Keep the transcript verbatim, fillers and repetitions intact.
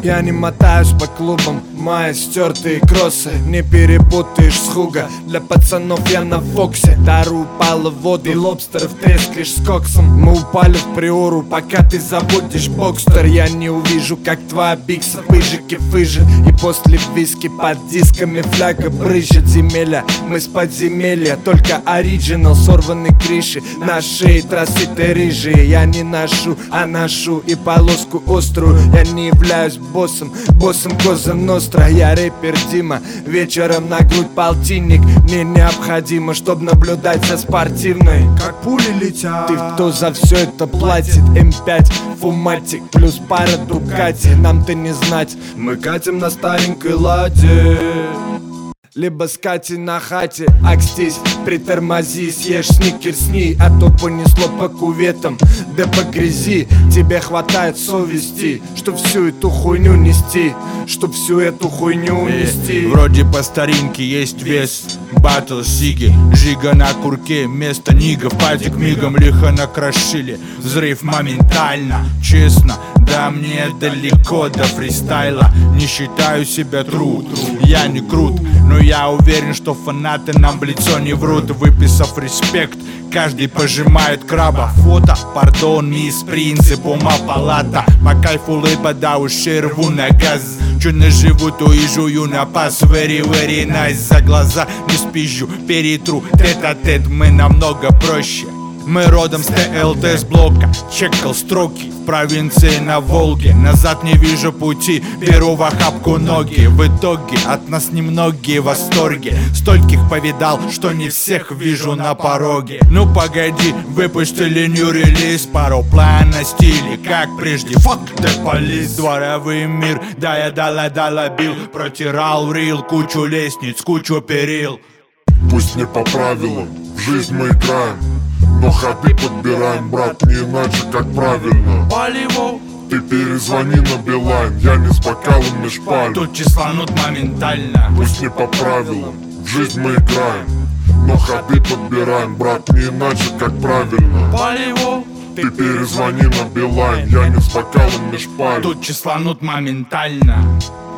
Я не мотаюсь по клубам, мои стертые кроссы не перепутаешь с хуга. Для пацанов я на Фоксе, тару упала в воду, и лобстеров трескаешь с коксом. Мы упали в приору, пока ты забудешь бокстер. Я не увижу, как твоя бикса пыжики фыжит, и после виски под дисками фляга брызжет. Земеля, мы с подземелья, только оригинал, сорваны крыши, на шее троситы рыжие. Я не ношу, а ношу и полоску острую. Я не являюсь боссом, боссом Коза Ностра. Я рэпер Дима, вечером на грудь полтинник. Мне необходимо, чтоб наблюдать за спортивной, как пули летят. Ты кто за все это платит? эм пять, фуматик, плюс пара Дукати. Нам-то не знать, мы катим на старенькой ладе, либо скати на хате. Акстись, притормози, съешь сникерсни, а то понесло по куветам, да по грязи. Тебе хватает совести, чтоб всю эту хуйню нести, чтоб всю эту хуйню нести. Вроде по старинке есть вес, батл сиги, жига на курке, место нигов, патик мигом лихо накрошили. Взрыв моментально, честно, да мне далеко до фристайла. Не считаю себя тру, я не крут, но я уверен, что фанаты нам в лицо не врут. Выписав респект, каждый пожимает краба. Фото, пардон, мисс принцип ума палата. По кайфу лыба, да уж рву на газ. Чё не живу, то и жую на пас. Very, very nice, за глаза не спизжу, перетру тет-а-тет, мы намного проще. Мы родом с ТЛТ с блока, чекал строки в провинции на Волге. Назад не вижу пути, беру в охапку ноги. В итоге от нас немногие в восторге. Стольких повидал, что не всех вижу на пороге. Ну погоди, выпустили new релиз, пару план на стиле, как прежде. Fuck the police, дворовый мир, да я дала-дала бил. Протирал рил, кучу лестниц, кучу перил. Пусть не по правилам, в жизнь мы играем, но ходы подбираем, брат, не иначе, как правильно. Поливу. Ты перезвони на Билайн, я не с бокалом меж пальм. Тут числанут моментально. Пусть не по правилам, в жизнь мы играем, но ходы подбираем, брат, не иначе, как правильно. Поливу. Ты перезвони на Билайн, я не с бокалом меж пальм. Тут числанут моментально.